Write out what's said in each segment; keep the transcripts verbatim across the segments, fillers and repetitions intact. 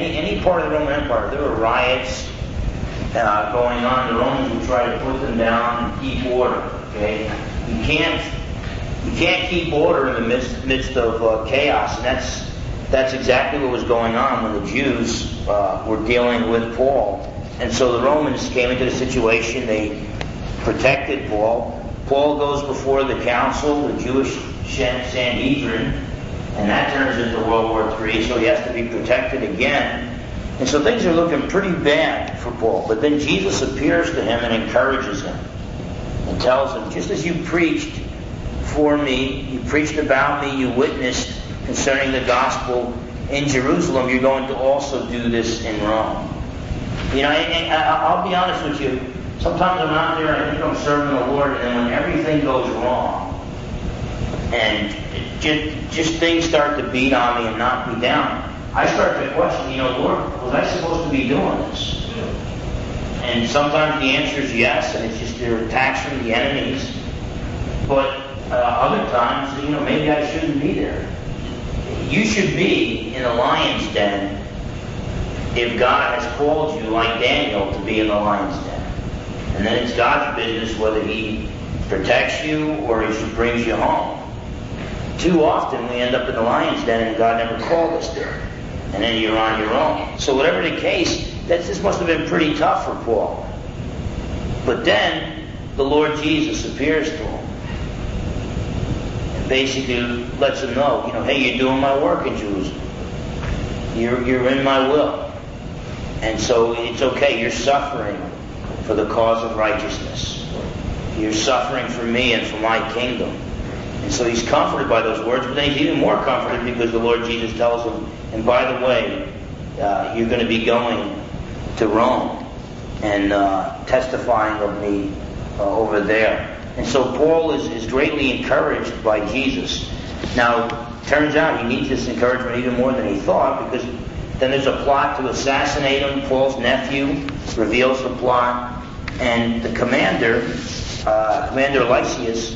any, any part of the Roman Empire, there were riots uh, going on. The Romans would try to put them down and keep order. Okay, you can't you can't keep order in the midst, midst of uh, chaos, and that's that's exactly what was going on when the Jews uh, were dealing with Paul. And so the Romans came into the situation. They protected Paul. Paul goes before the council, the Jewish Sanhedrin, and that turns into World War Three, so he has to be protected again. And so things are looking pretty bad for Paul. But then Jesus appears to him and encourages him and tells him, just as you preached for me, you preached about me, you witnessed concerning the gospel in Jerusalem, you're going to also do this in Rome. You know, and I'll be honest with you, sometimes I'm out there and I think I'm serving the Lord, and when everything goes wrong, and just, just things start to beat on me and knock me down, I start to question, you know, Lord, was I supposed to be doing this? And sometimes the answer is yes, and it's just their attacks from the enemies. But uh, other times, you know, maybe I shouldn't be there. You should be in the lion's den if God has called you, like Daniel, to be in the lion's den. And then it's God's business whether He protects you or He brings you home. Too often we end up in the lion's den and God never called us there. And then you're on your own. So whatever the case, that this must have been pretty tough for Paul. But then the Lord Jesus appears to him and basically lets him know, you know, hey, you're doing my work in Jerusalem. You're, you're in my will. And so it's okay, you're suffering for the cause of righteousness. You're suffering for me and for my kingdom. And so he's comforted by those words, but then he's even more comforted because the Lord Jesus tells him, and by the way, uh, you're going to be going to Rome and uh, testifying of me uh, over there. And so Paul is, is greatly encouraged by Jesus. Now, turns out he needs this encouragement even more than he thought, because then there's a plot to assassinate him. Paul's nephew reveals the plot, and the commander, uh, Commander Lysias,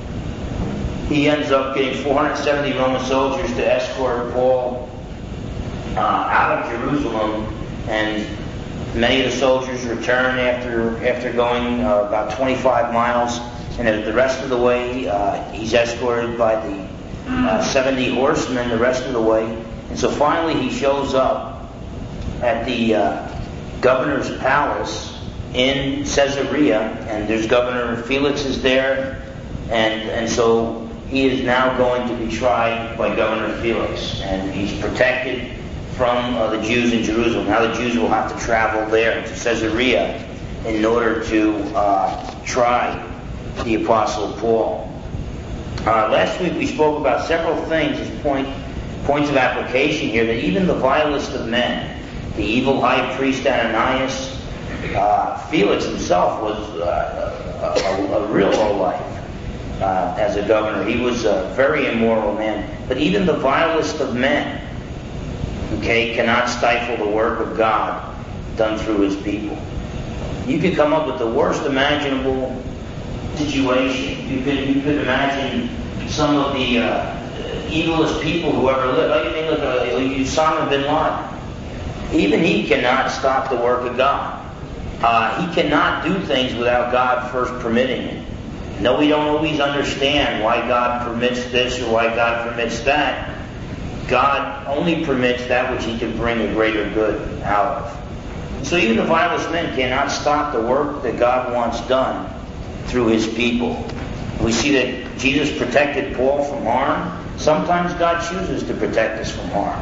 he ends up getting four hundred seventy Roman soldiers to escort Paul uh, out of Jerusalem, and many of the soldiers return after after going uh, about twenty-five miles, and the rest of the way uh, he's escorted by the uh, seventy horsemen the rest of the way. And so finally he shows up at the uh, governor's palace in Caesarea, and there's Governor Felix is there, and and so he is now going to be tried by Governor Felix, and he's protected from uh, the Jews in Jerusalem. Now the Jews will have to travel there to Caesarea in order to uh, try the Apostle Paul. Uh, last week we spoke about several things as point, points of application here, that even the vilest of men, the evil high priest Ananias, uh, Felix himself was uh, a, a, a real lowlife. Uh, as a governor, he was a very immoral man. But even the vilest of men, okay, cannot stifle the work of God done through His people. You could come up with the worst imaginable situation. You could you could imagine some of the uh, evilest people who ever lived. Like, I mean, look, uh, Osama bin Laden. Even he cannot stop the work of God. Uh, he cannot do things without God first permitting it. No, we don't always understand why God permits this or why God permits that. God only permits that which He can bring a greater good out of. So even the vilest men cannot stop the work that God wants done through His people. We see that Jesus protected Paul from harm. Sometimes God chooses to protect us from harm.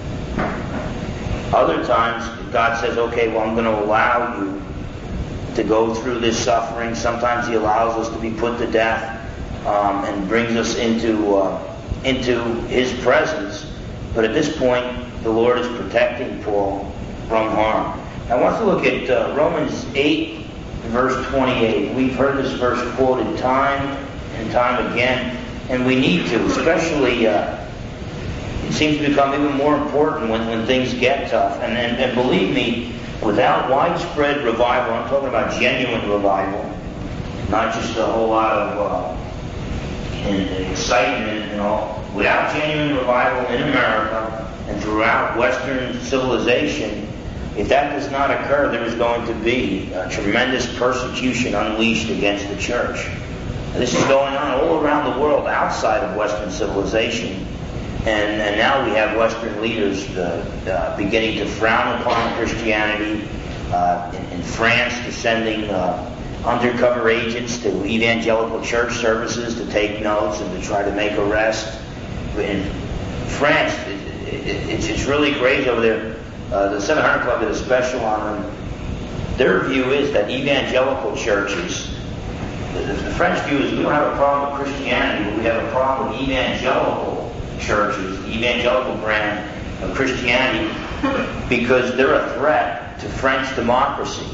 Other times God says, okay, well, I'm going to allow you to go through this suffering. Sometimes He allows us to be put to death um, and brings us into uh, into His presence. But at this point, the Lord is protecting Paul from harm. I want to look at uh, Romans eight, verse twenty-eight. We've heard this verse quoted time and time again, and we need to, especially uh, it seems to become even more important when, when things get tough. And, and, and believe me, without widespread revival, I'm talking about genuine revival, not just a whole lot of uh, excitement and all. Without genuine revival in America, and throughout Western civilization, if that does not occur, there is going to be a tremendous persecution unleashed against the church. And this is going on all around the world outside of Western civilization. And, and now we have Western leaders uh, uh, beginning to frown upon Christianity. Uh, in, in France, to sending uh, undercover agents to evangelical church services to take notes and to try to make arrests. In France, it, it, it's, it's really crazy over there. Uh, the seven hundred Club did a special on them. Their view is that evangelical churches, the, the French view is we don't have a problem with Christianity, but we have a problem with evangelical churches, the evangelical brand of Christianity, because they're a threat to French democracy.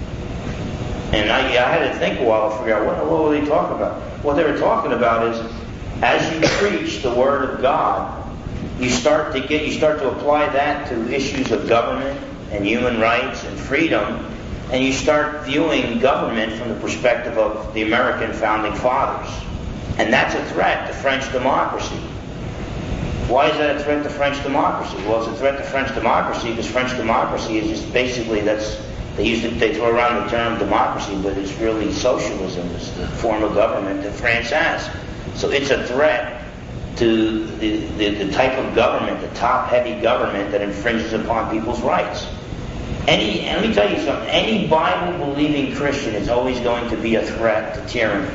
And I, I had to think a while to figure out what, what were they talking about. What they were talking about is, as you preach the Word of God, you start to get, you start to apply that to issues of government and human rights and freedom, and you start viewing government from the perspective of the American founding fathers. And that's a threat to French democracy. Why is that a threat to French democracy? Well, it's a threat to French democracy because French democracy is just basically, that's, they use it, they throw around the term democracy, but it's really socialism. It's the form of government that France has. So it's a threat to the, the, the type of government, the top-heavy government that infringes upon people's rights. Any, and let me tell you something, any Bible-believing Christian is always going to be a threat to tyranny.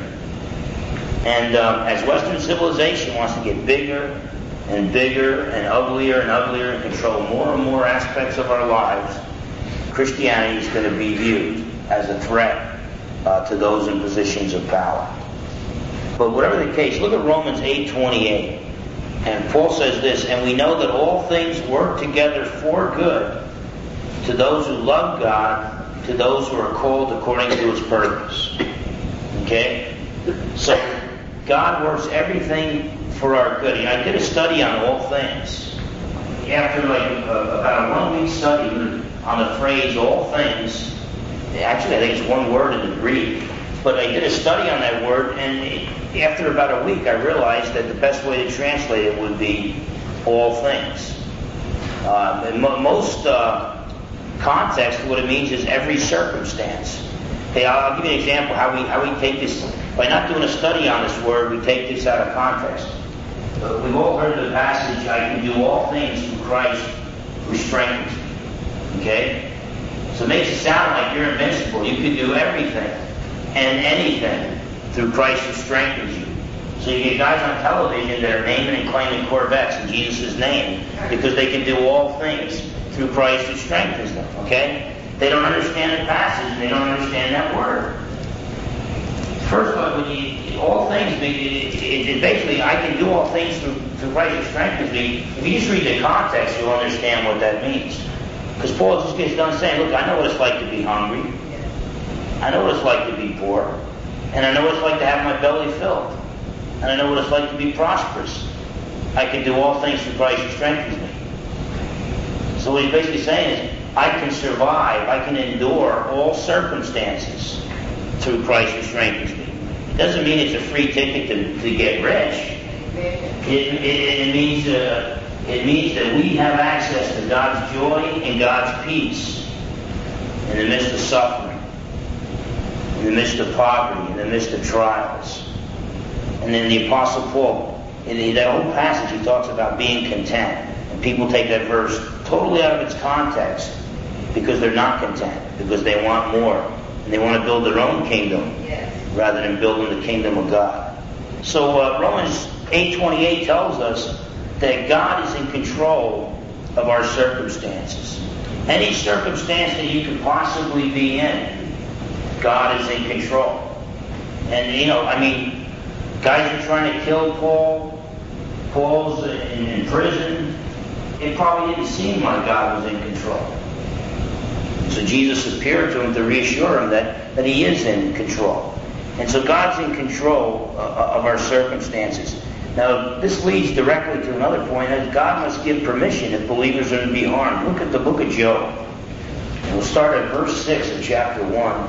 And um, as Western civilization wants to get bigger and bigger and uglier and uglier and control more and more aspects of our lives, Christianity is going to be viewed as a threat uh, to those in positions of power. But whatever the case, look at Romans eight twenty-eight. And Paul says this, and we know that all things work together for good to those who love God, to those who are called according to His purpose. Okay? So, God works everything for our good. I did a study on all things. After like a, about a one-week study on the phrase all things, actually I think it's one word in the Greek, but I did a study on that word, and it, after about a week I realized that the best way to translate it would be all things. Um, in mo- most uh, context, what it means is every circumstance. Okay, I'll, I'll give you an example how we how we take this. By not doing a study on this word, we take this out of context. Uh, we've all heard the passage, I can do all things through Christ who strengthens me. Okay? So it makes it sound like you're invincible. You can do everything and anything through Christ who strengthens you. So you get guys on television that are naming and claiming Corvettes in Jesus' name because they can do all things through Christ who strengthens them. Okay? They don't understand the passage and they don't understand that word. First of all, when you, all things, it, it, it basically, I can do all things through, through Christ who strengthens me. If you just read the context, you'll understand what that means. Because Paul just gets done saying, look, I know what it's like to be hungry. I know what it's like to be poor. And I know what it's like to have my belly filled. And I know what it's like to be prosperous. I can do all things through Christ who strengthens me. So what he's basically saying is, I can survive, I can endure all circumstances through Christ who strengthens me. It doesn't mean it's a free ticket to, to get rich. It, it, it means uh, it means that we have access to God's joy and God's peace in the midst of suffering, in the midst of poverty, in the midst of trials. And then the Apostle Paul, in that whole passage, he talks about being content. And people take that verse totally out of its context because they're not content, because they want more. And they want to build their own kingdom rather than building the kingdom of God. So uh, Romans eight twenty-eight tells us that God is in control of our circumstances. Any circumstance that you could possibly be in, God is in control. And, you know, I mean, guys are trying to kill Paul. Paul's in, in prison. It probably didn't seem like God was in control. So Jesus appeared to him to reassure him that, that he is in control. And so God's in control uh, of our circumstances. Now, this leads directly to another point, that God must give permission if believers are to be harmed. Look at the book of Job. And we'll start at verse six of chapter one.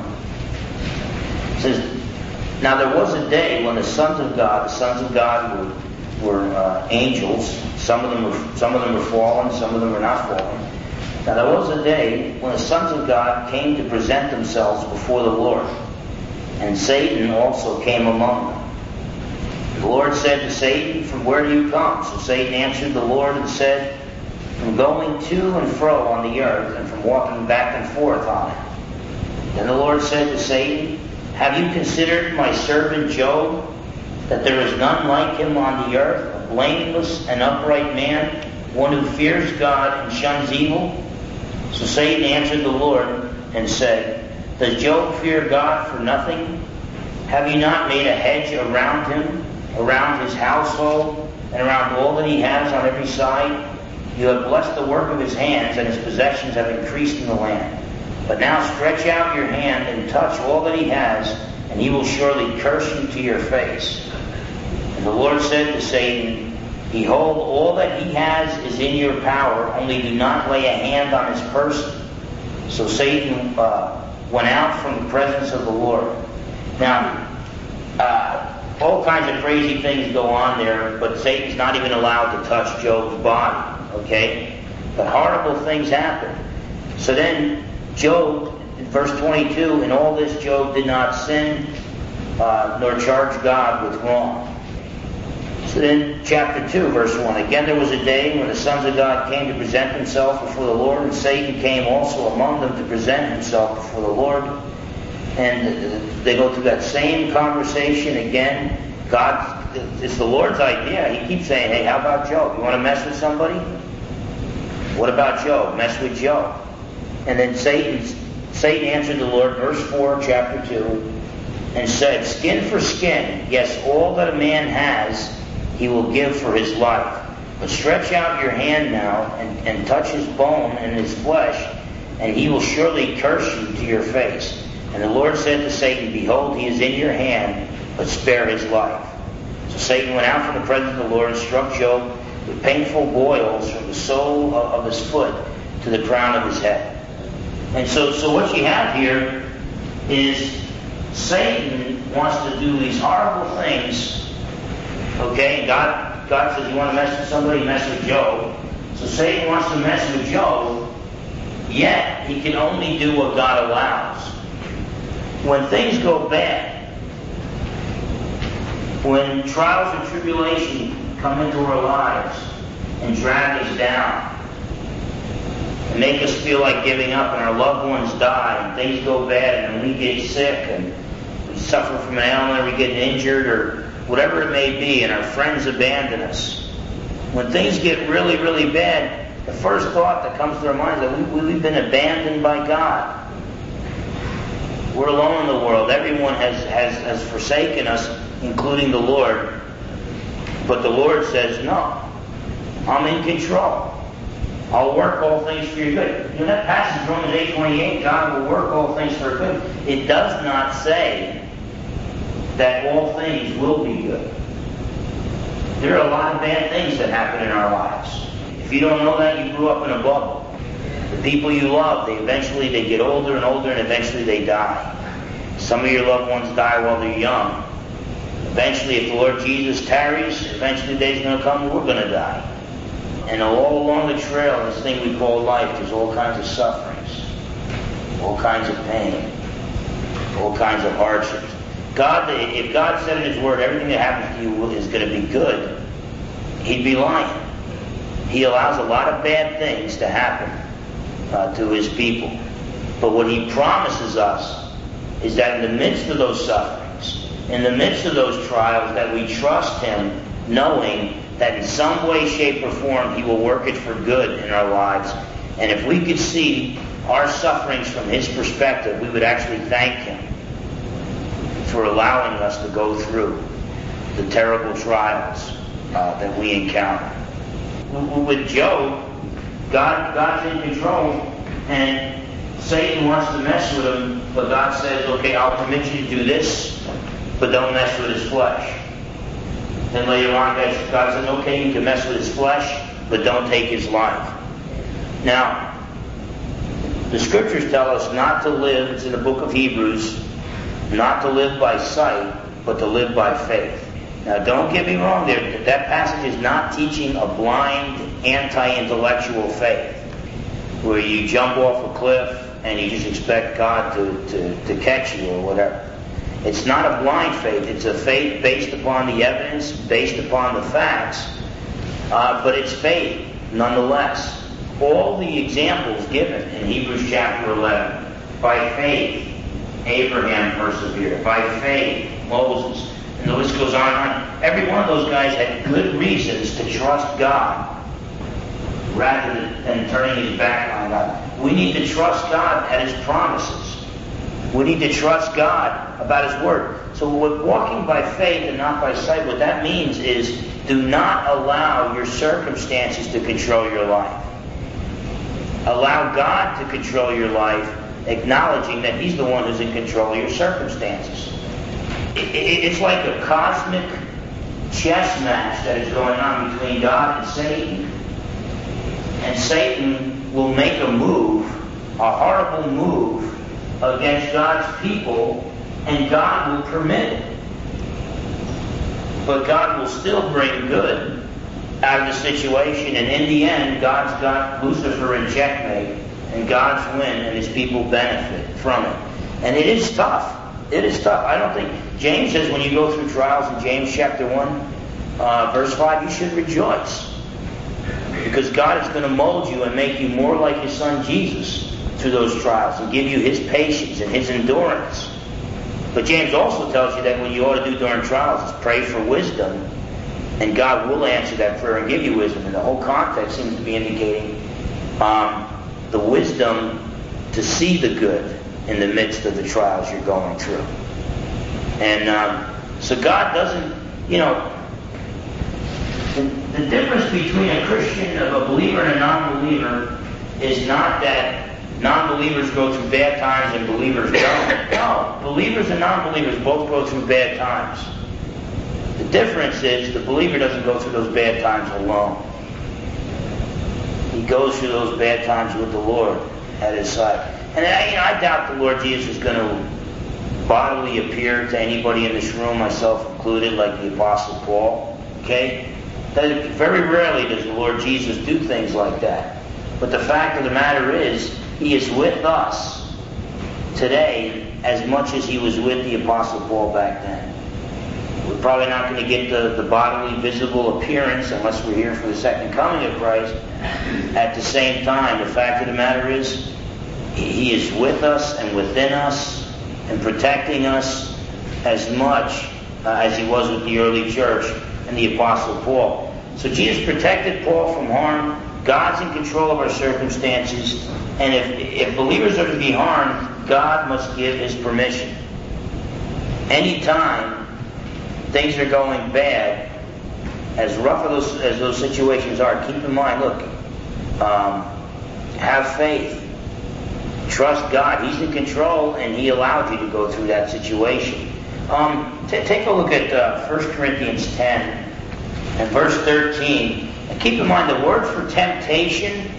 It says, now there was a day when the sons of God, the sons of God were were uh, angels. Some of them were some of them were fallen, some of them were not fallen. Now there was a day when the sons of God came to present themselves before the Lord, and Satan also came among them. The Lord said to Satan, "From where do you come?" So Satan answered the Lord and said, "From going to and fro on the earth, and from walking back and forth on it." Then the Lord said to Satan, "Have you considered my servant Job, that there is none like him on the earth, a blameless and upright man, one who fears God and shuns evil?" So Satan answered the Lord and said, "Does Job fear God for nothing? Have you not made a hedge around him, around his household, and around all that he has on every side? You have blessed the work of his hands, and his possessions have increased in the land. But now stretch out your hand and touch all that he has, and he will surely curse you to your face." And the Lord said to Satan, "Behold, all that he has is in your power, only do not lay a hand on his person." So Satan uh, went out from the presence of the Lord. Now, uh, all kinds of crazy things go on there, but Satan's not even allowed to touch Job's body, okay? But horrible things happen. So then Job, in verse twenty-two, "In all this Job did not sin, uh, nor charge God with wrong." So then, chapter two, verse one. "Again there was a day when the sons of God came to present themselves before the Lord, and Satan came also among them to present himself before the Lord." And they go through that same conversation again. God, it's the Lord's idea. He keeps saying, "Hey, how about Job? You want to mess with somebody? What about Job? Mess with Job." And then Satan, Satan answered the Lord, verse four, chapter two, and said, "Skin for skin, yes, all that a man has, he will give for his life. But stretch out your hand now and, and touch his bone and his flesh, and he will surely curse you to your face." And the Lord said to Satan, "Behold, he is in your hand, but spare his life." So Satan went out from the presence of the Lord and struck Job with painful boils from the sole of his foot to the crown of his head. And so, so what you have here is Satan wants to do these horrible things. Okay, God, God says, "You want to mess with somebody? Mess with Job." So Satan wants to mess with Job, yet he can only do what God allows. When things go bad, when trials and tribulation come into our lives and drag us down and make us feel like giving up, and our loved ones die, and things go bad, and we get sick, and we suffer from an ailment, or we get injured, or whatever it may be, and our friends abandon us. When things get really, really bad, the first thought that comes to our minds is that we, we've been abandoned by God. We're alone in the world. Everyone has, has, has forsaken us, including the Lord. But the Lord says, "No, I'm in control. I'll work all things for your good." You know that passage, Romans eight twenty-eight, God will work all things for good. It does not say that all things will be good. There are a lot of bad things that happen in our lives. If you don't know that, you grew up in a bubble. The people you love, they eventually they get older and older, and eventually they die. Some of your loved ones die while they're young. Eventually, if the Lord Jesus tarries, eventually the day's going to come, we're going to die. And all along the trail, this thing we call life, there's all kinds of sufferings, all kinds of pain, all kinds of hardships. God, if God said in His Word everything that happens to you is going to be good, He'd be lying. He allows a lot of bad things to happen uh, to His people. But what He promises us is that in the midst of those sufferings, in the midst of those trials, that we trust Him, knowing that in some way, shape, or form He will work it for good in our lives. And if we could see our sufferings from His perspective, we would actually thank Him for allowing us to go through the terrible trials uh, that we encounter. With Job, God, God's in control, and Satan wants to mess with him, but God says, "Okay, I'll permit you to do this, but don't mess with his flesh." Then later on, God says, "Okay, you can mess with his flesh, but don't take his life." Now, the Scriptures tell us not to live, it's in the book of Hebrews, not to live by sight, but to live by faith. Now, don't get me wrong. There, that passage is not teaching a blind, anti-intellectual faith, where you jump off a cliff and you just expect God to, to, to catch you or whatever. It's not a blind faith. It's a faith based upon the evidence, based upon the facts, uh, but it's faith nonetheless. All the examples given in Hebrews chapter eleven, by faith, Abraham persevered. By faith, Moses. And the list goes on and on. Every one of those guys had good reasons to trust God rather than, than turning his back on God. We need to trust God at his promises. We need to trust God about his word. So with walking by faith and not by sight, what that means is do not allow your circumstances to control your life. Allow God to control your life, acknowledging that he's the one who's in control of your circumstances. It's like a cosmic chess match that is going on between God and Satan. And Satan will make a move, a horrible move, against God's people, and God will permit it. But God will still bring good out of the situation, and in the end, God's got Lucifer in checkmate, and God's win, and his people benefit from it. And it is tough. It is tough. I don't think... James says when you go through trials in James chapter one, uh, verse five, you should rejoice. Because God is going to mold you and make you more like his son Jesus through those trials and give you his patience and his endurance. But James also tells you that what you ought to do during trials is pray for wisdom, and God will answer that prayer and give you wisdom. And the whole context seems to be indicating um, the wisdom to see the good in the midst of the trials you're going through. And um, so God doesn't, you know, the, the difference between a Christian, a believer, and a non-believer is not that non-believers go through bad times and believers don't. No, believers and non-believers both go through bad times. The difference is the believer doesn't go through those bad times alone. He goes through those bad times with the Lord at his side. And I, you know, I doubt the Lord Jesus is going to bodily appear to anybody in this room, myself included, like the Apostle Paul. Okay? That very rarely does the Lord Jesus do things like that. But the fact of the matter is, he is with us today as much as he was with the Apostle Paul back then. We're probably not going to get the, the bodily visible appearance unless we're here for the second coming of Christ. At the same time, the fact of the matter is, he is with us and within us and protecting us as much uh, as he was with the early church and the Apostle Paul. So Jesus protected Paul from harm. God's in control of our circumstances. And if, if believers are to be harmed, God must give his permission. Anytime things are going bad, as rough as those, as those situations are, keep in mind, look, um, have faith. Trust God. He's in control, and he allowed you to go through that situation. Um, t- take a look at uh, First Corinthians ten and verse thirteen. And keep in mind, the word for temptation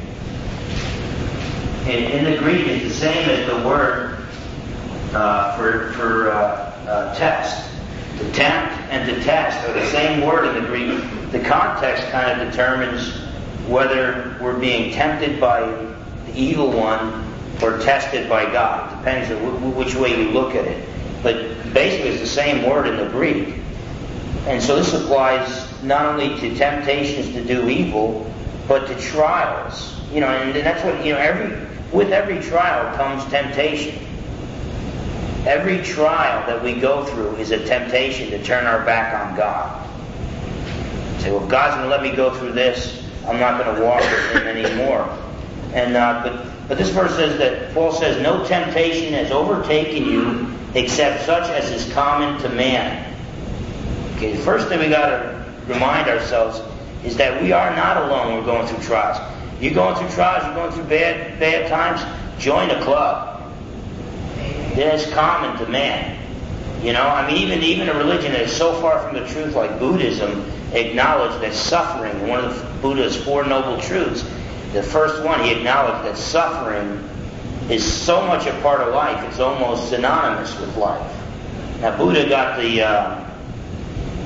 in, in the Greek is the same as the word uh, for, for uh, uh, test. To tempt and to test are the same word in the Greek. The context kind of determines whether we're being tempted by the evil one or tested by God. It depends on w- which way you look at it. But basically it's the same word in the Greek. And so this applies not only to temptations to do evil, but to trials. You know, and that's what, you know, every with every trial comes temptation. Every trial that we go through is a temptation to turn our back on God. Say, well, if God's going to let me go through this, I'm not going to walk with him anymore. And uh, but but this verse says that Paul says, no temptation has overtaken you except such as is common to man. Okay, the first thing we got to remind ourselves is that we are not alone when we're going through trials. You're going through trials, you're going through bad bad times, join a club. It's common to man. You know, I mean, even even a religion that is so far from the truth like Buddhism acknowledged that suffering, one of the Buddha's four noble truths, the first one, he acknowledged that suffering is so much a part of life, it's almost synonymous with life. Now, Buddha got the uh,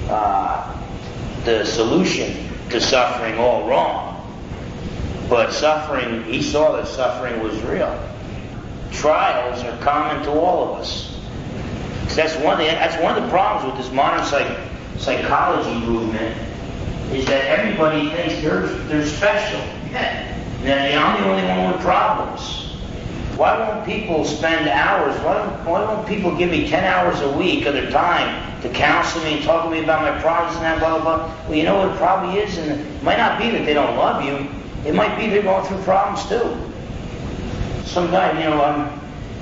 uh, the solution to suffering all wrong. But suffering, he saw that suffering was real. Trials are common to all of us. So that's one thing. That's one of the problems with this modern psych, psychology movement, is that everybody thinks they're they're special. And I'm the only one with problems. Why won't people spend hours? Why don't, why won't people give me ten hours a week of their time to counsel me and talk to me about my problems and that, blah, blah, blah? Well, you know what it probably is? And it might not be that they don't love you. It might be they're going through problems too. Some guy, you know, um,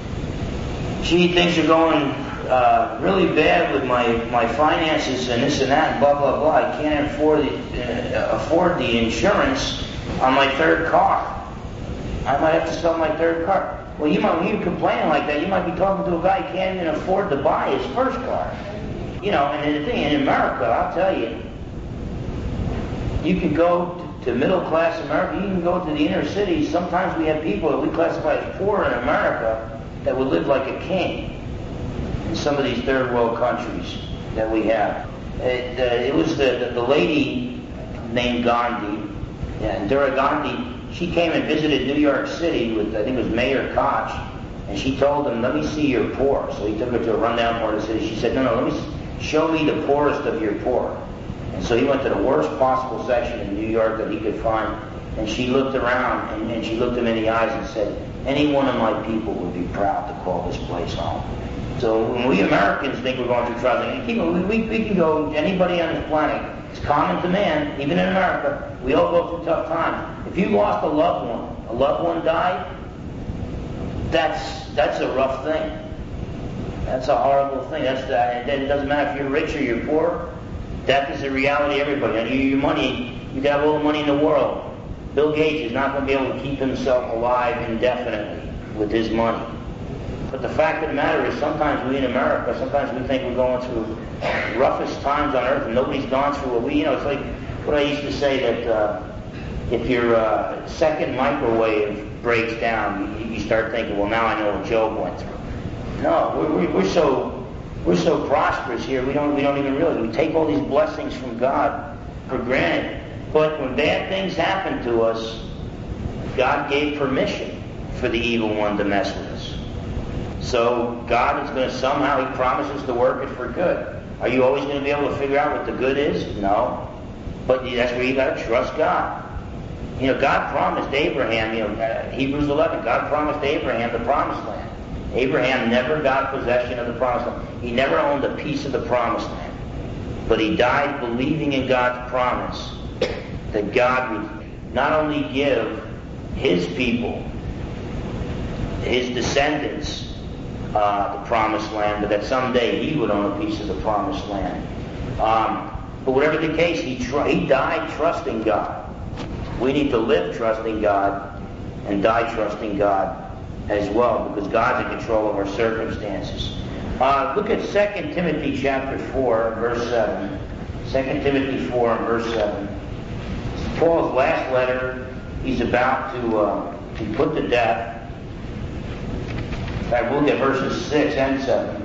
gee, things are going uh, really bad with my, my finances and this and that and blah, blah, blah. I can't afford the, uh, afford the insurance on my third car. I might have to sell my third car. Well, you might, when you're complaining like that, you might be talking to a guy who can't even afford to buy his first car. You know, and the thing, in America, I'll tell you, you can go to, to middle-class America, you can go to the inner cities. Sometimes we have people that we classify as poor in America that would live like a king in some of these third world countries that we have. It, uh, it was the, the, the lady named Gandhi, yeah, Indira Gandhi. She came and visited New York City with, I think it was Mayor Koch, and she told him, let me see your poor. So he took her to a rundown part of the city. She said, no, no, let me show me the poorest of your poor. And so he went to the worst possible section in New York that he could find, and she looked around, and, and she looked him in the eyes and said, any one of my people would be proud to call this place home. So when we Americans think we're going through trials, we, we, we can go, anybody on this planet, it's common to man, even in America, we all go through tough times. If you lost a loved one, a loved one died, that's that's a rough thing. That's a horrible thing. That's the, and it doesn't matter if you're rich or you're poor. Death is a reality of everybody. And your money, you can have all the money in the world. Bill Gates is not going to be able to keep himself alive indefinitely with his money. But the fact of the matter is, sometimes we in America, sometimes we think we're going through roughest times on earth, and nobody's gone through what we. You know, it's like what I used to say that. Uh, If your uh, second microwave breaks down, you, you start thinking, well, now I know what Job went through. No, we're, we're so we're so prosperous here. We don't we don't even realize. We take all these blessings from God for granted. But when bad things happen to us, God gave permission for the evil one to mess with us. So God is going to somehow, He promises to work it for good. Are you always going to be able to figure out what the good is? No. But that's where you got to trust God. You know, God promised Abraham, you know, uh, Hebrews eleven, God promised Abraham the promised land. Abraham never got possession of the promised land. He never owned a piece of the promised land. But he died believing in God's promise that God would not only give his people, his descendants, uh, the promised land, but that someday he would own a piece of the promised land. Um, but whatever the case, he, tr- he died trusting God. We need to live trusting God and die trusting God as well, because God's in control of our circumstances. Uh, look at Second Timothy chapter four, verse seven. Second Timothy four and verse seven. Paul's last letter, he's about to uh, be put to death. In fact, we'll get verses six and seven.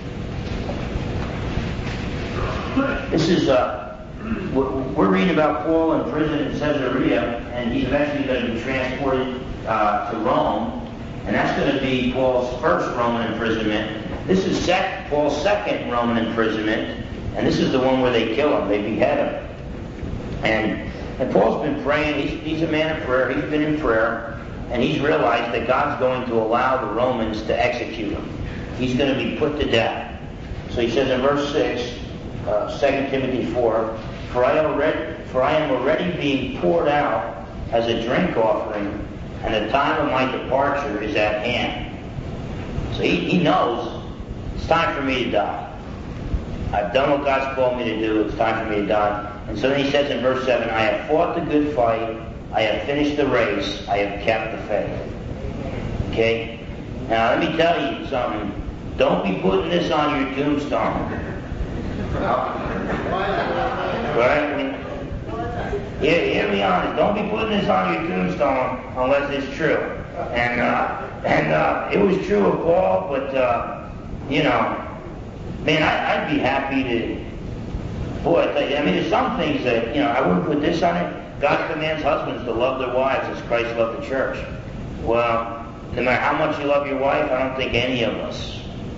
This is... Uh, We're reading about Paul in prison in Caesarea, and he's eventually going to be transported uh, to Rome, and that's going to be Paul's first Roman imprisonment. This is sec- Paul's second Roman imprisonment, and this is the one where they kill him, they behead him. And, and Paul's been praying, he's, he's a man of prayer, he's been in prayer, and he's realized that God's going to allow the Romans to execute him. He's going to be put to death. So he says in verse six, uh, Second Timothy four, For I, already, for I am already being poured out as a drink offering, and the time of my departure is at hand. So he, he knows it's time for me to die. I've done what God's called me to do. It's time for me to die. And so then he says in verse seven, I have fought the good fight. I have finished the race. I have kept the faith. Okay? Now let me tell you something. Don't be putting this on your tombstone. Right? Hear, hear me honest. Don't be putting this on your tombstone unless it's true. And uh, and uh, it was true of Paul, but uh, you know, man, I, I'd be happy to Boy, I, tell you, I mean, there's some things that, you know, I wouldn't put this on it. God commands husbands to love their wives as Christ loved the church. Well, no matter how much you love your wife, I don't think any of us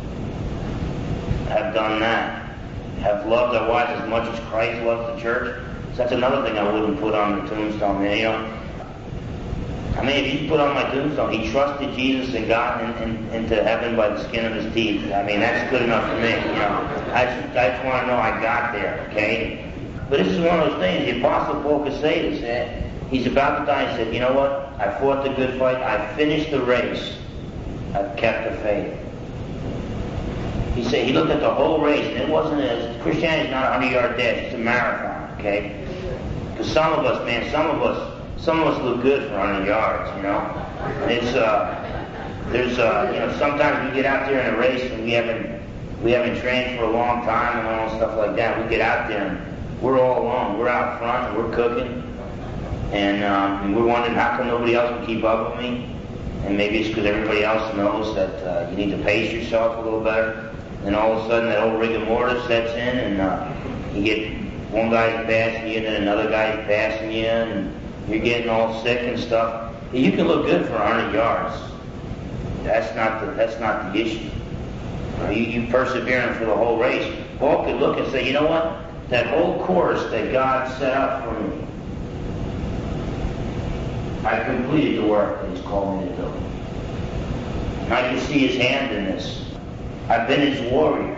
have done that. Have loved our wives as much as Christ loved the church. So that's another thing I wouldn't put on the tombstone. You know, I mean, if you put on my tombstone, he trusted Jesus and got in, in, into heaven by the skin of his teeth. I mean, that's good enough for me. You know, I just, I just want to know I got there. Okay. But this is one of those things. The Apostle Paul could say this. Eh? He's about to die. He said, "You know what? I fought the good fight. I finished the race. I've kept the faith." He said he looked at the whole race, and it wasn't as Christianity is not a hundred-yard dash; it's a marathon. Okay. Because some of us, man, some of us. Some of us look good for one hundred yards, you know. It's uh, there's uh, you know, sometimes we get out there in a race and we haven't we haven't trained for a long time and all stuff like that. We get out there and we're all alone. We're out front and we're cooking, and, um, and we're wondering how come nobody else can keep up with me. And maybe it's because everybody else knows that uh, you need to pace yourself a little better. And all of a sudden that old rigor mortis sets in, and uh, you get one guy's passing you, and then another guy's passing you, and you're getting all sick and stuff. You can look good for one hundred yards. That's not the, that's not the issue. You, you persevering for the whole race. Paul could look and say, you know what? That whole course that God set up for me, I completed the work that he's called me to do. And I can see his hand in this. I've been his warrior.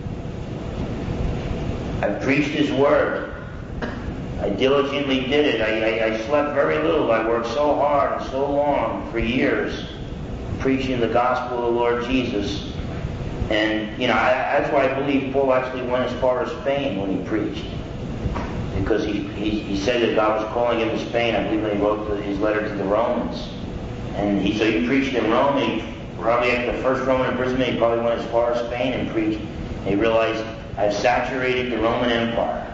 I've preached his word. I diligently did it. I, I, I slept very little. I worked so hard and so long for years preaching the gospel of the Lord Jesus. And, you know, I, that's why I believe Paul actually went as far as Spain when he preached. Because he, he, he said that God was calling him to Spain, I believe, when he wrote the, his letter to the Romans. And he so he preached in Rome. He, probably after the first Roman imprisonment, he probably went as far as Spain and preached. And he realized, I've saturated the Roman Empire.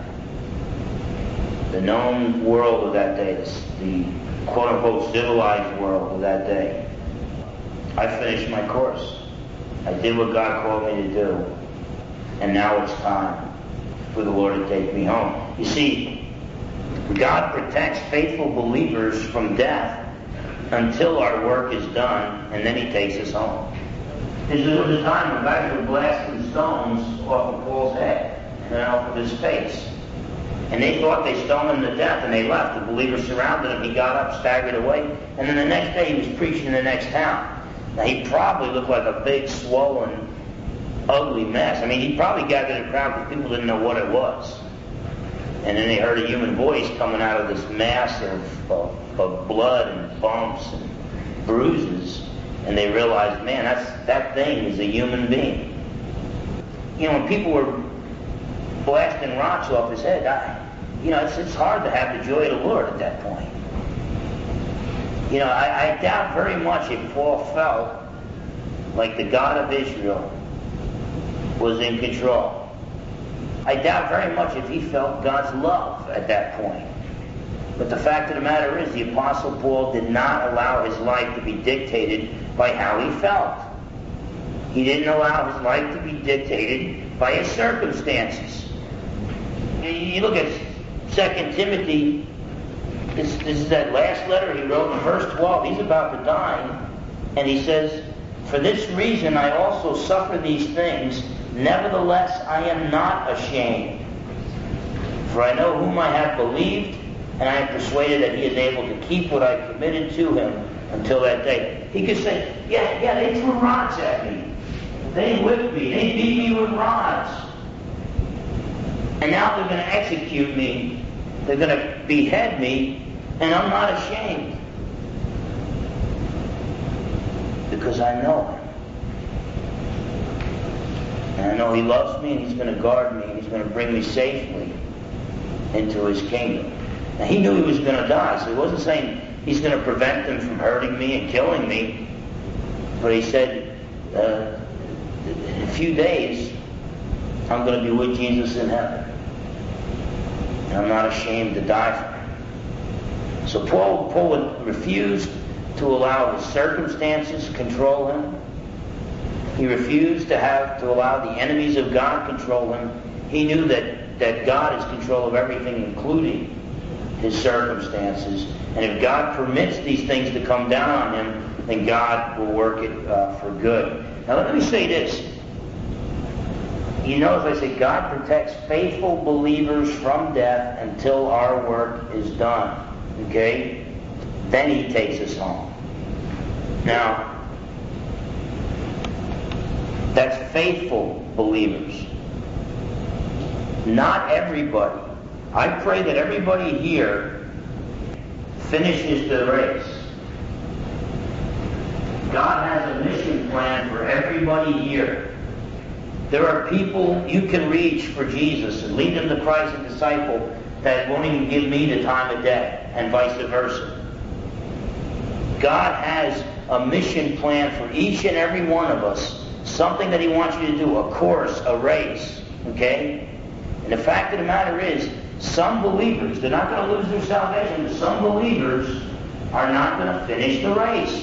The known world of that day, the quote-unquote civilized world of that day. I finished my course. I did what God called me to do. And now it's time for the Lord to take me home. You see, God protects faithful believers from death until our work is done, and then he takes us home. There was a time when guys were blasting stones off of Paul's head and off of his face. And they thought they stoned him to death, and they left. The believers surrounded him. He got up, staggered away, and then the next day he was preaching in the next town. Now, he probably looked like a big, swollen, ugly mess. I mean, he probably gathered a crowd because people didn't know what it was. And then they heard a human voice coming out of this mass of, of, of blood and bumps and bruises, and they realized, man, that's, that thing is a human being. You know, when people were blasting rocks off his head, I, you know, it's, it's hard to have the joy of the Lord at that point. You know, I, I doubt very much if Paul felt like the God of Israel was in control. I doubt very much if he felt God's love at that point. But the fact of the matter is, the Apostle Paul did not allow his life to be dictated by how he felt. He didn't allow his life to be dictated by his circumstances. You look at Second Timothy, this, this is that last letter he wrote in verse twelve. He's about to die, and he says, "For this reason I also suffer these things, nevertheless I am not ashamed. For I know whom I have believed, and I am persuaded that he is able to keep what I committed to him until that day." He could say, yeah, yeah, they threw rods at me. They whipped me. They beat me with rods. And now they're going to execute me. They're going to behead me, and I'm not ashamed. Because I know him. And I know he loves me, and he's going to guard me, and he's going to bring me safely into his kingdom. Now, he knew he was going to die, so he wasn't saying he's going to prevent them from hurting me and killing me. But he said, uh, in a few days, I'm going to be with Jesus in heaven. And I'm not ashamed to die for him. So Paul, Paul refused to allow his circumstances control him. He refused to have to allow the enemies of God control him. He knew that that, that God is in control of everything, including his circumstances. And if God permits these things to come down on him, then God will work it uh, for good. Now let me say this. You know, as I say, God protects faithful believers from death until our work is done. Okay? Then he takes us home. Now, that's faithful believers. Not everybody. I pray that everybody here finishes the race. God has a mission plan for everybody here. There are people you can reach for Jesus and lead them to Christ and disciple that won't even give me the time of day, and vice versa. God has a mission plan for each and every one of us. Something that he wants you to do, a course, a race. Okay? And the fact of the matter is, some believers, they're not going to lose their salvation, but some believers are not going to finish the race.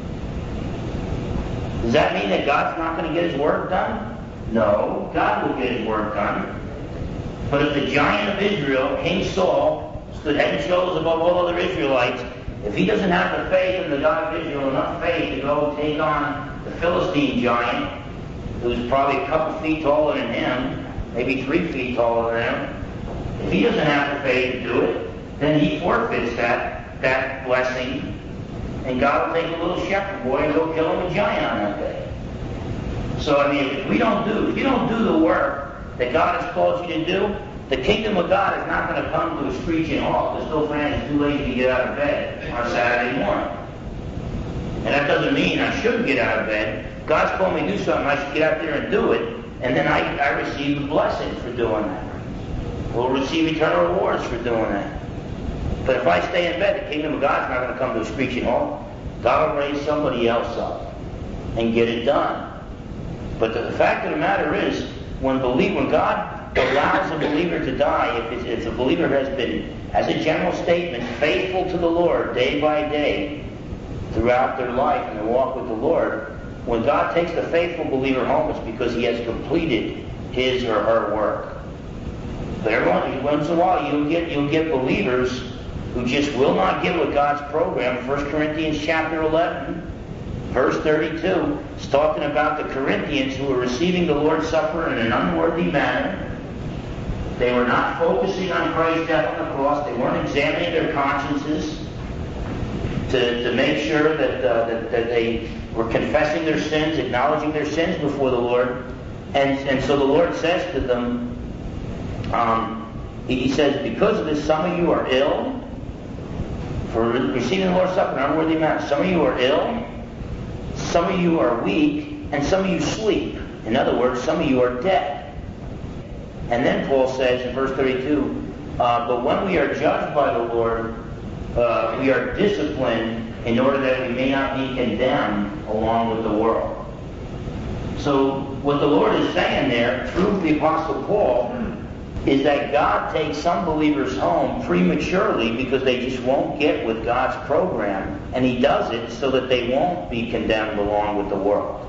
Does that mean that God's not going to get his work done? No, God will get his work done. But if the giant of Israel, King Saul, stood head and shoulders above all other Israelites, if he doesn't have the faith in the God of Israel, enough faith to go take on the Philistine giant, who's probably a couple feet taller than him, maybe three feet taller than him, if he doesn't have the faith to do it, then he forfeits that, that blessing, and God will take a little shepherd boy and go kill him a giant on that day. So, I mean, if we don't do, if you don't do the work that God has called you to do, the kingdom of God is not going to come to a screeching halt. There's no friends too lazy to get out of bed on Saturday morning. And that doesn't mean I shouldn't get out of bed. God's called me to do something, I should get out there and do it, and then I, I receive a blessing for doing that. We'll receive eternal rewards for doing that. But if I stay in bed, the kingdom of God's not going to come to a screeching halt. God will raise somebody else up and get it done. But the, the fact of the matter is, when, believe, when God allows a believer to die, if, it's, if the believer has been, as a general statement, faithful to the Lord day by day throughout their life and their walk with the Lord, when God takes the faithful believer home, it's because he has completed his or her work. But every once in a while, you'll get you'll get believers who just will not get with God's program. First Corinthians chapter eleven, verse thirty-two, is talking about the Corinthians who were receiving the Lord's Supper in an unworthy manner. They were not focusing on Christ's death on the cross. They weren't examining their consciences to, to make sure that, uh, that that they were confessing their sins, acknowledging their sins before the Lord. And, and so the Lord says to them, um, he, he says, because of this, some of you are ill for receiving the Lord's Supper in an unworthy manner. Some of you are ill, some of you are weak, and some of you sleep. In other words, some of you are dead. And then Paul says in verse thirty-two, uh, but when we are judged by the Lord, uh, we are disciplined in order that we may not be condemned along with the world. So what the Lord is saying there through the Apostle Paul is that God takes some believers home prematurely because they just won't get with God's program, and he does it so that they won't be condemned along with the world.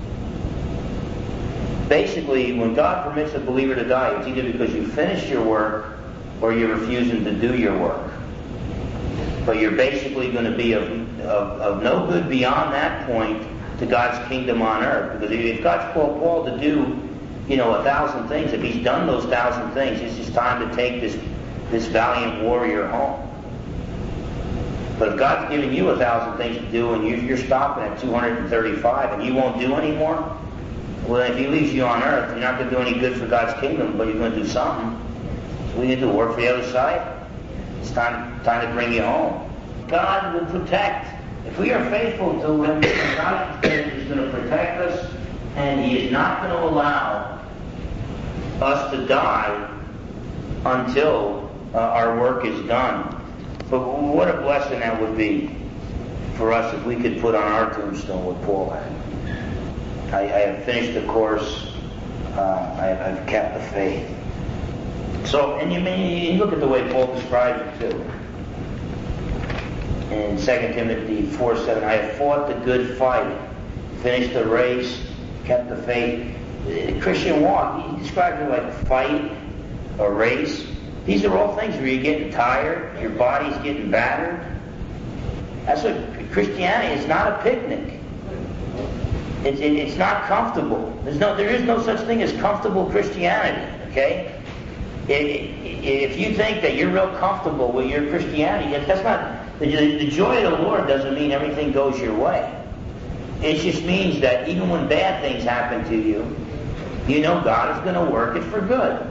Basically, when God permits a believer to die, it's either because you finished your work or you're refusing to do your work. But you're basically going to be of, of, of no good beyond that point to God's kingdom on earth. Because if God's called Paul to do, you know, a thousand things, if he's done those thousand things, it's just time to take this, this valiant warrior home. But if God's giving you a thousand things to do and you, you're stopping at two hundred thirty-five and you won't do any more, well, if he leaves you on earth, you're not going to do any good for God's kingdom, but you're going to do something. So we need to work for the other side. It's time, time to bring you home. God will protect. If we are faithful to him, God is going to protect us, and he is not going to allow us to die until uh, our work is done. But what a blessing that would be for us if we could put on our tombstone what Paul had. I, I have finished the course. Uh, I, I've kept the faith. So, and you, may, you look at the way Paul describes it too. In Second Timothy four seven, I have fought the good fight, finished the race, kept the faith. The Christian walk, he describes it like a fight, a race. These are all things where you're getting tired, your body's getting battered. That's what Christianity is. Not a picnic. It's, it, it's not comfortable. There's no, there is no such thing as comfortable Christianity, okay? If you think that you're real comfortable with your Christianity, that's not, the, the joy of the Lord doesn't mean everything goes your way. It just means that even when bad things happen to you, you know God is going to work it for good.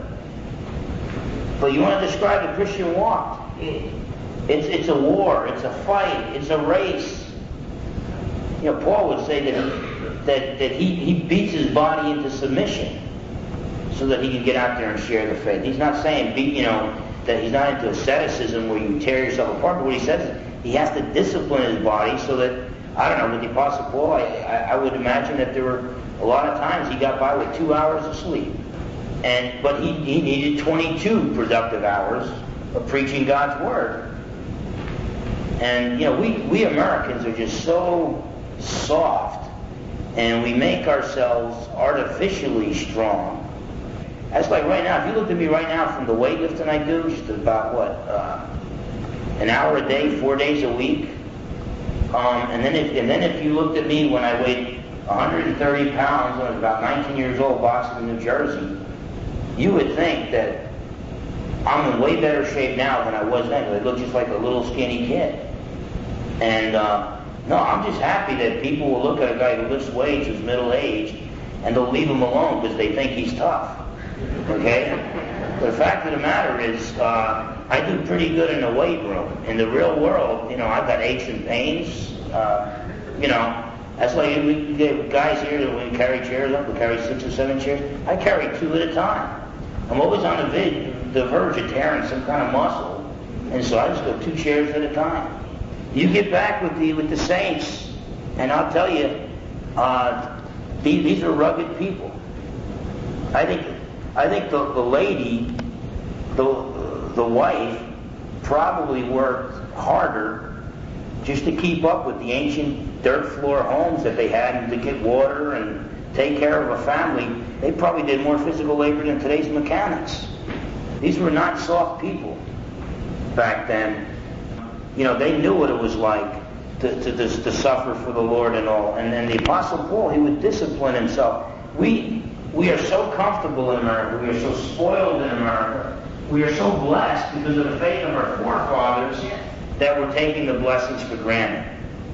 But you want to describe the Christian walk. It's, it's a war, it's a fight, it's a race. You know, Paul would say that, that, that he, he beats his body into submission so that he can get out there and share the faith. He's not saying, be, you know, that he's not into asceticism where you tear yourself apart, but what he says is he has to discipline his body so that, I don't know, with the Apostle Paul, I, I, I would imagine that there were a lot of times he got by with two hours of sleep. And But he, he needed twenty-two productive hours of preaching God's Word. And, you know, we, we Americans are just so soft, and we make ourselves artificially strong. That's like right now, if you looked at me right now from the weightlifting I do, just about what, uh, an hour a day, four days a week. Um, and then if and then if you looked at me when I weighed one hundred thirty pounds, when I was about nineteen years old, boxing in New Jersey, you would think that I'm in way better shape now than I was then. I look just like a little skinny kid. And uh, no, I'm just happy that people will look at a guy who lifts weights who's middle-aged, and they'll leave him alone because they think he's tough. Okay? But the fact of the matter is, uh, I do pretty good in the weight room. In the real world, you know, I've got aches and pains. Uh, you know, that's why we get guys here that when we carry chairs up, we carry six or seven chairs. I carry two at a time. I'm always on the, vid, the verge of tearing some kind of muscle, and so I just go two chairs at a time. You get back with the with the saints, and I'll tell you, uh, these, these are rugged people. I think I think the, the lady, the the wife, probably worked harder just to keep up with the ancient dirt floor homes that they had, and to get water and take care of a family. They probably did more physical labor than today's mechanics. These were not soft people back then. You know, they knew what it was like to, to, to, to suffer for the Lord and all. And then the Apostle Paul, he would discipline himself. We we are so comfortable in America. We are so spoiled in America. We are so blessed because of the faith of our forefathers that we're taking the blessings for granted.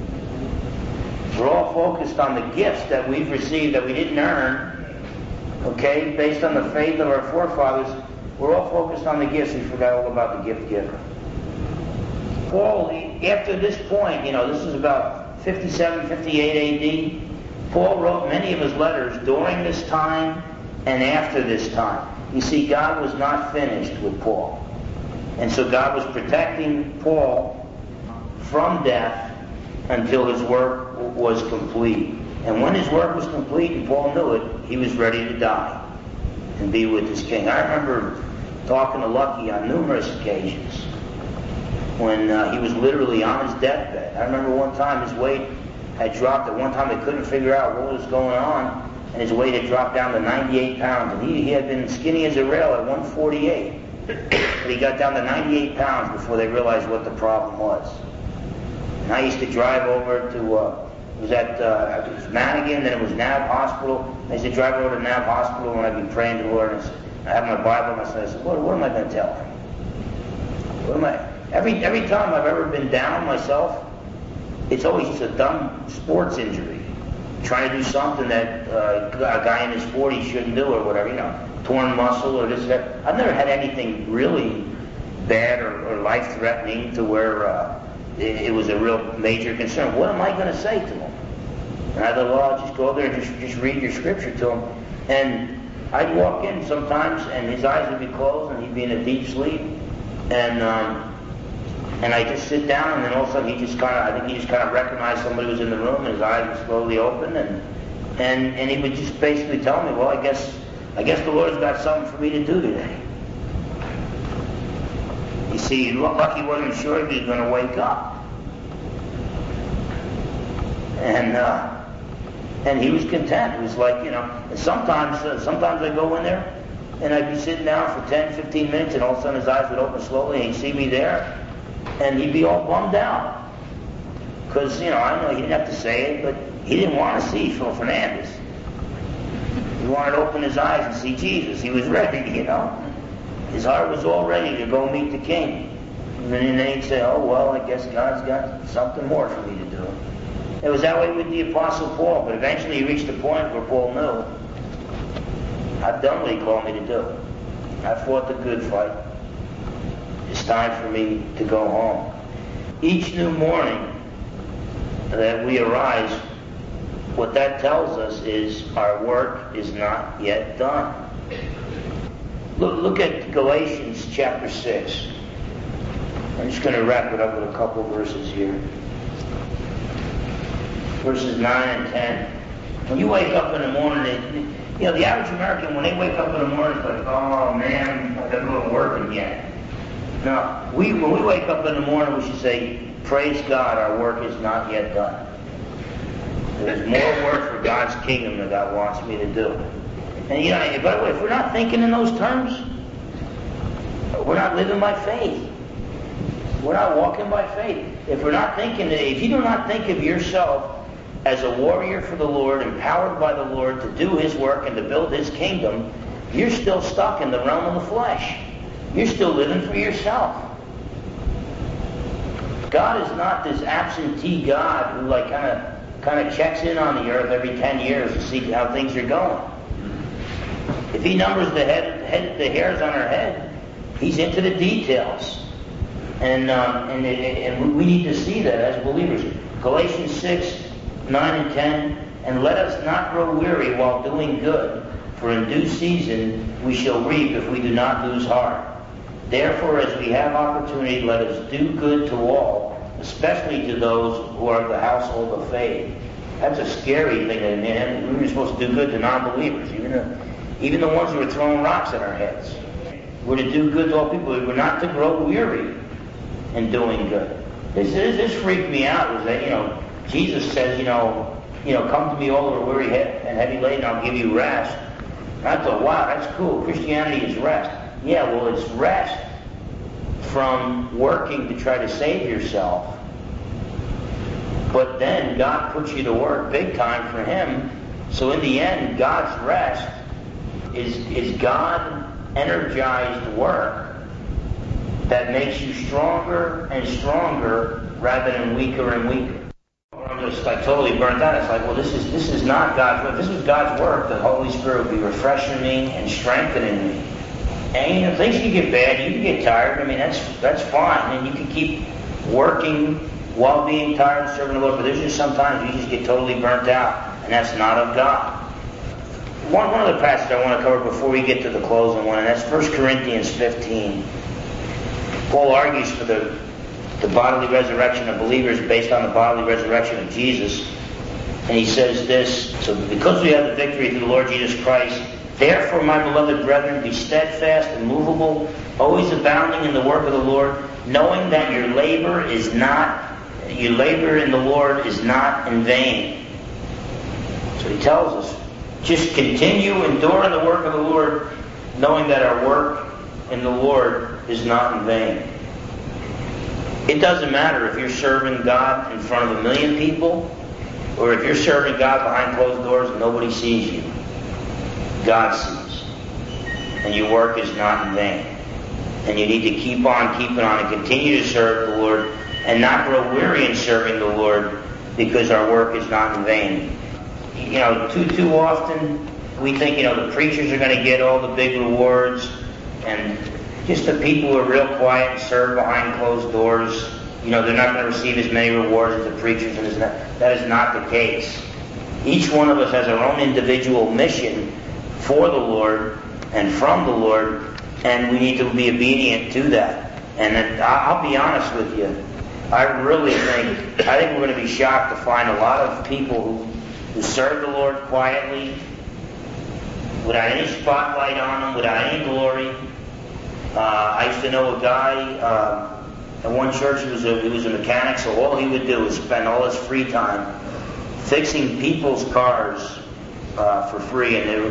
We're all focused on the gifts that we've received that we didn't earn, okay, based on the faith of our forefathers. We're all focused on the gifts. We forgot all about the gift giver. Paul, after this point, you know, this is about fifty-seven, fifty-eight A D, Paul wrote many of his letters during this time and after this time. You see, God was not finished with Paul. And so God was protecting Paul from death until his work was complete. And when his work was complete, and Paul knew it, he was ready to die and be with his king. I remember talking to Lucky on numerous occasions when uh, he was literally on his deathbed. I remember one time his weight had dropped. At one time they couldn't figure out what was going on, and his weight had dropped down to ninety-eight pounds. And he, he had been skinny as a rail at one forty-eight. But he got down to ninety-eight pounds before they realized what the problem was. And I used to drive over to, uh, it was at uh, it was Mannequin, then it was Nav Hospital. I used to drive over to Nav Hospital when I'd be praying to the Lord, and I, said, I had my Bible, and I said, I said, Lord, what am I going to tell him? What am I? Every, every time I've ever been down myself, it's always a dumb sports injury. Trying to do something that uh, a guy in his forties shouldn't do or whatever, you know, torn muscle or this or that. I've never had anything really bad or, or life-threatening to where uh, it, it was a real major concern. What am I going to say to him? And I thought, well, I'll just go there and just, just read your scripture to him. And I'd walk in sometimes, and his eyes would be closed, and he'd be in a deep sleep. And um, and I just sit down, and then all of a sudden he just kind of, I think he just kind of recognized somebody was in the room, and his eyes would slowly open, and and and he would just basically tell me, well, I guess I guess the Lord's got something for me to do today. You see, Lucky wasn't sure if he was going to wake up, and uh, and he was content. It was like, you know, sometimes uh, sometimes I go in there, and I'd be sitting down for ten, fifteen minutes, and all of a sudden his eyes would open slowly, and he'd see me there, and he'd be all bummed out. Because, you know, I know he didn't have to say it, but he didn't want to see Phil Fernandez. He wanted to open his eyes and see Jesus. He was ready, you know. His heart was all ready to go meet the King. And then he'd say, oh, well, I guess God's got something more for me to do. It was that way with the Apostle Paul, but eventually he reached the point where Paul knew, I've done what he called me to do. I fought the good fight. It's time for me to go home. Each new morning that we arise, what that tells us is our work is not yet done. Look, look at Galatians chapter six. I'm just going to wrap it up with a couple verses here. Verses nine and ten. When you wake up in the morning, it, you know, the average American, when they wake up in the morning, it's like, oh man, I got to go to work again. No, we, when we wake up in the morning, we should say, praise God, our work is not yet done. There's more work for God's kingdom that God wants me to do. And you know, by the way, if we're not thinking in those terms, we're not living by faith. We're not walking by faith. If we're not thinking, if you do not think of yourself as a warrior for the Lord, empowered by the Lord to do His work and to build His kingdom, you're still stuck in the realm of the flesh. You're still living for yourself. God is not this absentee God who like kind of kind of checks in on the earth every ten years to see how things are going. If He numbers the head, head the hairs on our head, He's into the details. And, um, and, and we need to see that as believers. Galatians six, nine and ten, and let us not grow weary while doing good, for in due season we shall reap if we do not lose heart. Therefore, as we have opportunity, let us do good to all, especially to those who are of the household of faith. That's a scary thing. I mean, we were supposed to do good to non-believers, even the, even the ones who are throwing rocks at our heads. We're to do good to all people. We're not to grow weary in doing good. This, this, this freaked me out. Was that, you know, Jesus says, you know, you know, come to me all who are weary and heavy laden, I'll give you rest. And I thought, wow, that's cool. Christianity is rest. Yeah, well, it's rest from working to try to save yourself. But then God puts you to work big time for Him. So in the end, God's rest is, is God-energized work that makes you stronger and stronger rather than weaker and weaker. I'm just like totally burnt out. It's like, well, this is this is not God's work. This is God's work. The Holy Spirit will be refreshing me and strengthening me. And you know, things can get bad. You can get tired. I mean, that's that's fine. And you can keep working while being tired and serving the Lord. But there's just sometimes you just get totally burnt out, and that's not of God. One one other passage I want to cover before we get to the closing one, and that's First Corinthians fifteen. Paul argues for the the bodily resurrection of believers based on the bodily resurrection of Jesus. And he says this, so because we have the victory through the Lord Jesus Christ, therefore, my beloved brethren, be steadfast and immovable, always abounding in the work of the Lord, knowing that your labor is not, your labor in the Lord is not in vain. So he tells us, just continue, endure in the work of the Lord, knowing that our work in the Lord is not in vain. It doesn't matter if you're serving God in front of a million people, or if you're serving God behind closed doors and nobody sees you. God sees. And your work is not in vain. And you need to keep on keeping on and continue to serve the Lord and not grow weary in serving the Lord, because our work is not in vain. You know, too too often we think, you know, the preachers are going to get all the big rewards, and just the people who are real quiet and serve behind closed doors, you know, they're not going to receive as many rewards as the preachers, and that, that is not the case. Each one of us has our own individual mission for the Lord and from the Lord, and we need to be obedient to that. And I'll be honest with you, I really think, I think we're going to be shocked to find a lot of people who, who serve the Lord quietly, without any spotlight on them, without any glory. Uh, I used to know a guy uh, at one church. He was a, he was a mechanic, so all he would do is spend all his free time fixing people's cars uh, for free. And they were,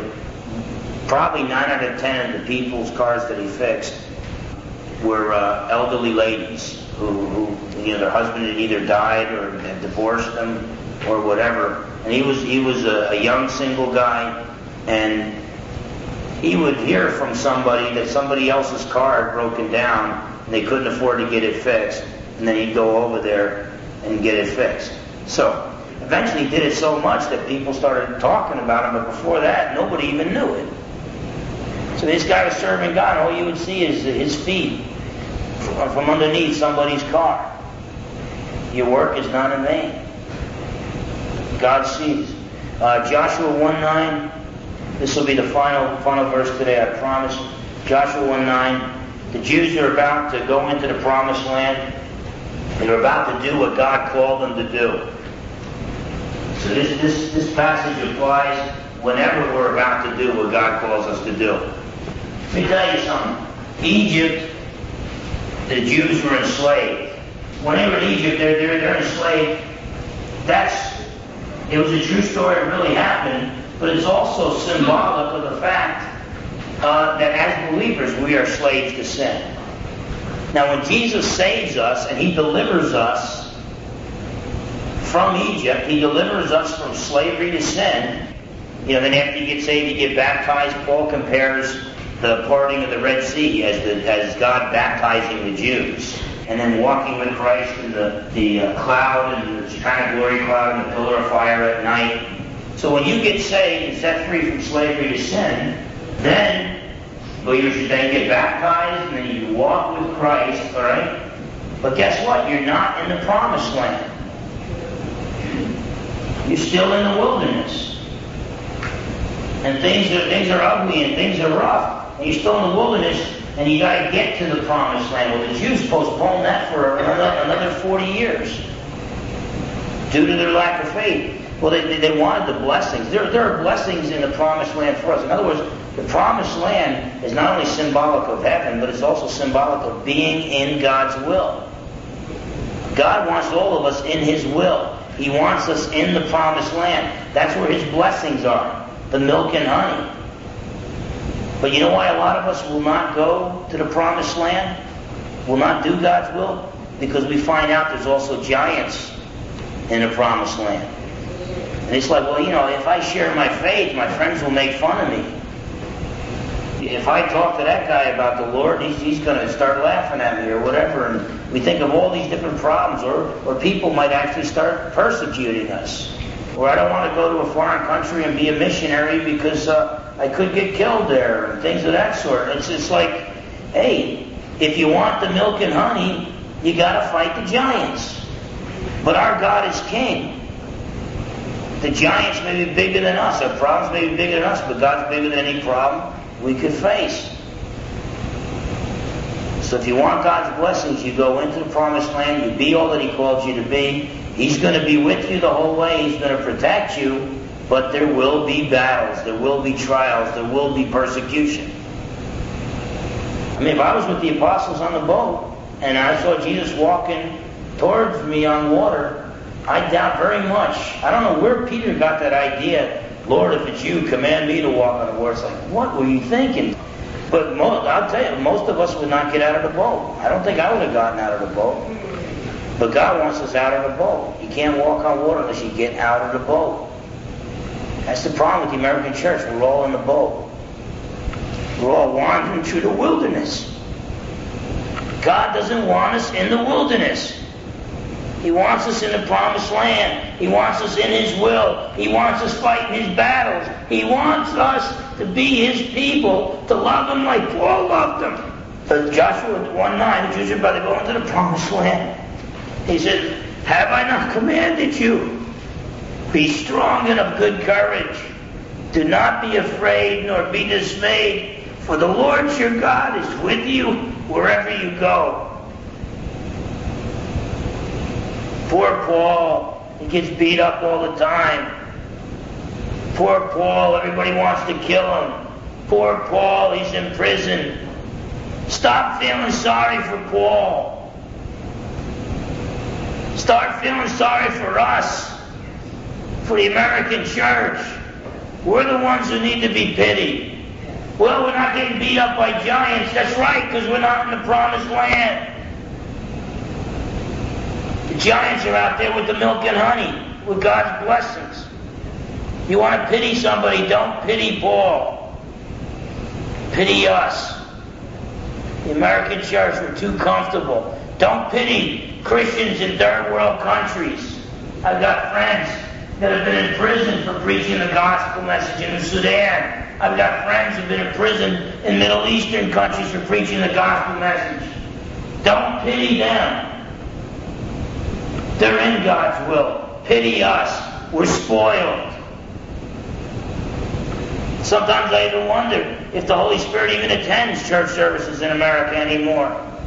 probably nine out of ten of the people's cars that he fixed were uh, elderly ladies who, who, you know, their husband had either died or had divorced them or whatever. And he was he was a, a young single guy, and he would hear from somebody that somebody else's car had broken down and they couldn't afford to get it fixed, and then he'd go over there and get it fixed. So eventually he did it so much that people started talking about him, but before that nobody even knew it. So this guy was serving God, and all you would see is his feet from underneath somebody's car. Your work is not in vain. God sees. Uh, Joshua one nine. This will be the final final verse today, I promise. Joshua one nine. The Jews are about to go into the promised land. They're about to do what God called them to do. So this, this, this passage applies whenever we're about to do what God calls us to do. Let me tell you something. Egypt, the Jews were enslaved. When they were in Egypt, they're, they're, they're enslaved. That's, it was a true story, it really happened, but it's also symbolic of the fact uh, that as believers we are slaves to sin. Now when Jesus saves us and He delivers us from Egypt, He delivers us from slavery to sin. You know, then after you get saved, you get baptized. Paul compares the parting of the Red Sea as the, as God baptizing the Jews, and then walking with Christ in the, the uh, cloud and the Shekinah glory cloud and the pillar of fire at night. So when you get saved and set free from slavery to sin, then believers should then get baptized and then you walk with Christ, all right? But guess what? You're not in the promised land. You're still in the wilderness. And things are, things are ugly and things are rough. And you're still in the wilderness, and you got to get to the promised land. Well, the Jews postponed that for another, another forty years due to their lack of faith. Well, they, they wanted the blessings. There, there are blessings in the promised land for us. In other words, the promised land is not only symbolic of heaven, but it's also symbolic of being in God's will. God wants all of us in His will. He wants us in the promised land. That's where His blessings are, the milk and honey. But you know why a lot of us will not go to the promised land? Will not do God's will? Because we find out there's also giants in the promised land. And it's like, well, you know, if I share my faith, my friends will make fun of me. If I talk to that guy about the Lord, he's, he's going to start laughing at me or whatever. And we think of all these different problems. Or, or people might actually start persecuting us. Or I don't want to go to a foreign country and be a missionary because uh, I could get killed there and things of that sort. It's just like, hey, if you want the milk and honey, you got to fight the giants. But our God is king. The giants may be bigger than us. Our problems may be bigger than us, but God's bigger than any problem we could face. So if you want God's blessings, you go into the promised land, you be all that He called you to be. He's going to be with you the whole way. He's going to protect you, but there will be battles, there will be trials, there will be persecution. I mean, if I was with the apostles on the boat and I saw Jesus walking towards me on water, I doubt very much. I don't know where Peter got that idea. Lord, if it's you, command me to walk on the water. It's like, what were you thinking? But most, I'll tell you, most of us would not get out of the boat. I don't think I would have gotten out of the boat. But God wants us out of the boat. You can't walk on water unless you get out of the boat. That's the problem with the American church. We're all in the boat. We're all wandering through the wilderness. God doesn't want us in the wilderness. He wants us in the promised land. He wants us in His will. He wants us fighting His battles. He wants us to be His people, to love Him like Paul loved them. So Joshua one nine, the Jews are about to go into the promised land. He said, have I not commanded you? Be strong and of good courage. Do not be afraid nor be dismayed, for the Lord your God is with you wherever you go. Poor Paul, he gets beat up all the time. Poor Paul, everybody wants to kill him. Poor Paul, he's in prison. Stop feeling sorry for Paul. Start feeling sorry for us, for the American church. We're the ones who need to be pitied. Well, we're not getting beat up by giants. That's right, because we're not in the promised land. The giants are out there with the milk and honey, with God's blessings. You want to pity somebody, don't pity Paul. Pity us. The American church, we're too comfortable. Don't pity Christians in third world countries. I've got friends that have been in prison for preaching the gospel message in the Sudan. I've got friends who have been in prison in Middle Eastern countries for preaching the gospel message. Don't pity them. They're in God's will. Pity us. We're spoiled. Sometimes I even wonder if the Holy Spirit even attends church services in America anymore.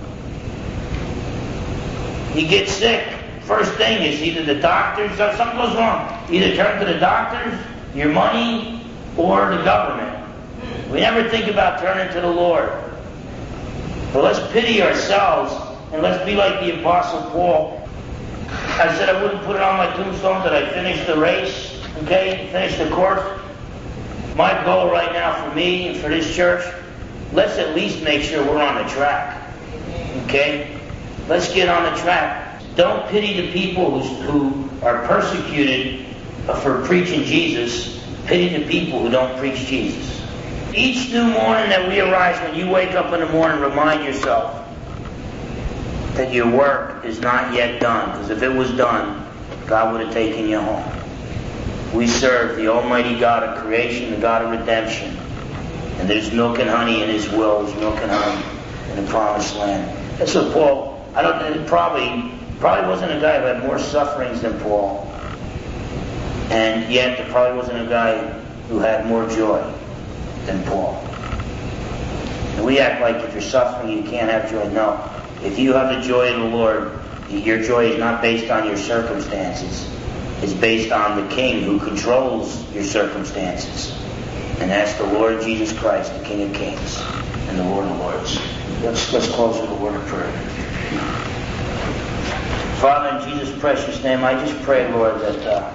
You get sick. First thing is either the doctors, or something goes wrong. Either turn to the doctors, your money, or the government. We never think about turning to the Lord. But let's pity ourselves and let's be like the Apostle Paul. I said I wouldn't put it on my tombstone that I finished the race, okay, finished the course. My goal right now for me and for this church, let's at least make sure we're on the track, okay? Let's get on the track. Don't pity the people who, who are persecuted for preaching Jesus. Pity the people who don't preach Jesus. Each new morning that we arise, when you wake up in the morning, remind yourself that your work is not yet done. Because if it was done, God would have taken you home. We serve the Almighty God of creation, the God of redemption. And there's milk and honey in His will. There's milk and honey in the promised land. That's what Paul, I don't, it probably, probably wasn't a guy who had more sufferings than Paul. And yet there probably wasn't a guy who had more joy than Paul. And we act like if you're suffering you can't have joy. No. If you have the joy of the Lord, your joy is not based on your circumstances. It's based on the King who controls your circumstances. And that's the Lord Jesus Christ, the King of Kings and the Lord of Lords. Let's, let's close with a word of prayer. Father, in Jesus' precious name, I just pray, Lord, that uh,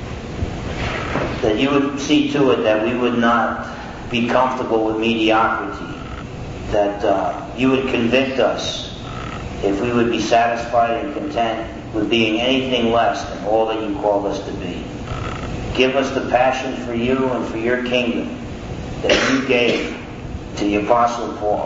that you would see to it that we would not be comfortable with mediocrity, that uh, you would convict us if we would be satisfied and content with being anything less than all that you called us to be. Give us the passion for you and for your kingdom that you gave to the Apostle Paul.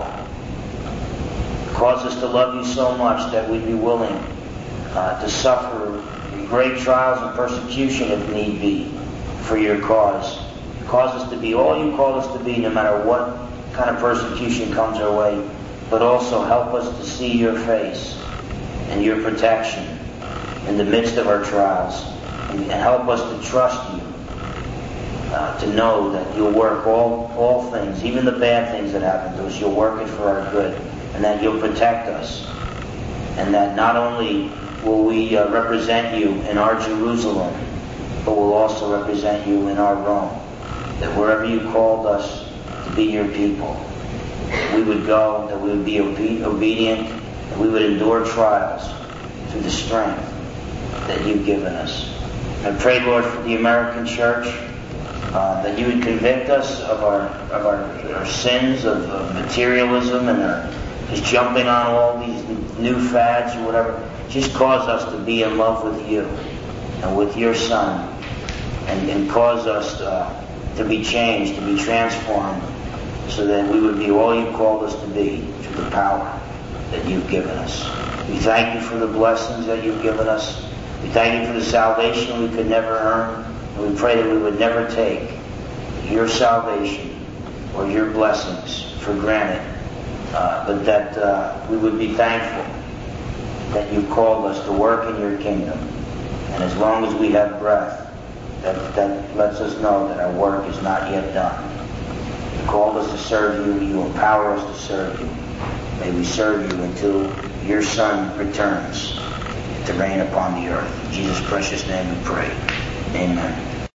Cause us to love you so much that we'd be willing uh, to suffer great trials and persecution if need be for your cause. Cause us to be all you call us to be, no matter what kind of persecution comes our way. But also help us to see your face and your protection in the midst of our trials. And, and help us to trust you, uh, to know that you'll work all, all things, even the bad things that happen to us, you'll work it for our good. And that you'll protect us. And that not only will we uh, represent you in our Jerusalem, but we'll also represent you in our Rome. That wherever you called us to be your people, we would go, that we would be obe- obedient, that we would endure trials through the strength that you've given us. I pray, Lord, for the American church, uh, that you would convict us of our of our, our sins of, of materialism and our, just jumping on all these new fads or whatever. Just cause us to be in love with you and with your Son, and, and cause us uh, to be changed, to be transformed, so that we would be all you called us to be through the power that you've given us. We thank you for the blessings that you've given us. We thank you for the salvation we could never earn. And we pray that we would never take your salvation or your blessings for granted, uh, but that uh, we would be thankful that you called us to work in your kingdom. And as long as we have breath, that, that lets us know that our work is not yet done. You called us to serve you. You empower us to serve you. May we serve you until your Son returns to reign upon the earth. In Jesus' precious name we pray. Amen.